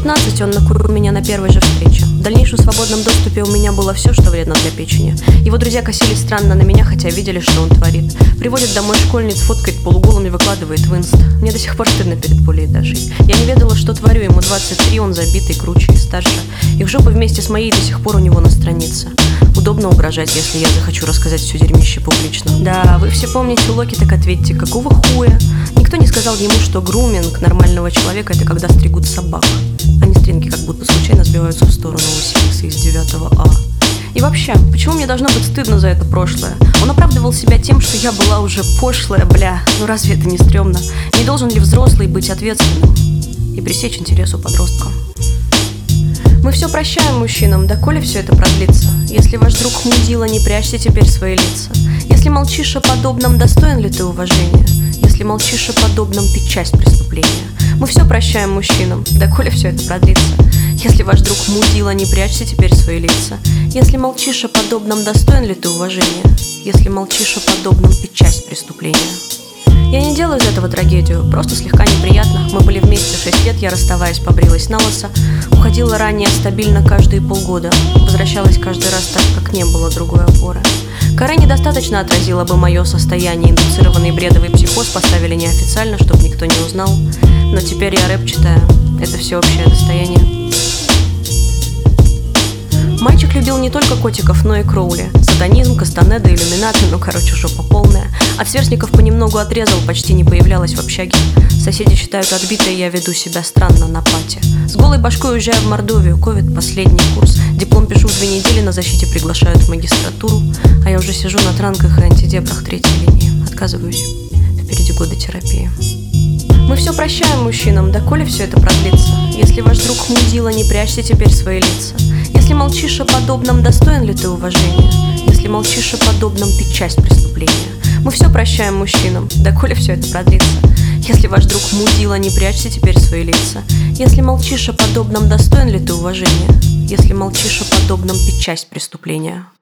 16 он накурил меня на первой же встрече. В дальнейшем свободном доступе у меня было все, что вредно для печени. Его друзья косились странно на меня, хотя видели, что он творит. Приводит домой школьниц, фоткает полуголыми, выкладывает в инст. Мне до сих пор стыдно перед Полей и Дашей. Я не ведала, что творю, ему 23, он забитый, круче и старше. Их жопа вместе с моей до сих пор у него на странице. Удобно угрожать, если я захочу рассказать все дерьмище публично. Да, вы все помните Локи, так ответьте, какого хуя? Никто не сказал ему, что груминг нормального человека — это когда стригут собак, а не стринги как будто случайно сбиваются в сторону у Сикса из 9 А. И вообще, почему мне должно быть стыдно за это прошлое? Он оправдывал себя тем, что я была уже пошлая, бля. Ну разве это не стрёмно? Не должен ли взрослый быть ответственным и пресечь интерес у подростка? Мы все прощаем мужчинам, доколе все это продлится? Если ваш друг мудила, не прячьте теперь свои лица. Если молчишь о подобном, достоин ли ты уважения? Если молчишь о подобном, ты часть преступления. Мы все прощаем мужчинам, доколе все это продлится? Если ваш друг мудила, не прячьте теперь свои лица. Если молчишь о подобном, достоин ли ты уважения? Если молчишь о подобном, ты часть преступления. Я не делаю из этого трагедию, просто слегка неприятно. Мы были вместе 6 лет, я, расставаясь, побрилась на лысо. Уходила ранее стабильно каждые полгода. Возвращалась каждый раз так, как не было другой опоры. Каре недостаточно отразила бы мое состояние. Индуцированный бредовый психоз поставили неофициально, чтобы никто не узнал. Но теперь я рэп читаю, это всеобщее достояние. Мальчик любил не только котиков, но и Кроули. Сатанизм, Кастанеда, иллюминаты, ну короче, жопа полная. От сверстников понемногу отрезал, почти не появлялась в общаге. Соседи считают отбитой, я веду себя странно на пати. С голой башкой уезжаю в Мордовию, ковид, последний курс. Диплом пишу в 2 недели, на защите приглашают в магистратуру. А я уже сижу на транках и антидепрах 3-й линии. Отказываюсь, впереди годы терапии. Мы все прощаем мужчинам, доколе все это продлится? Если ваш друг мудила, не прячьте теперь свои лица. Если молчишь о подобном, достоин ли ты уважения? Если молчишь о подобном, ты часть преступления. Мы все прощаем мужчинам, доколе все это продлится? Если ваш друг мудила, не прячьте теперь свои лица. Если молчишь о подобном, достоин ли ты уважения? Если молчишь о подобном, ты часть преступления.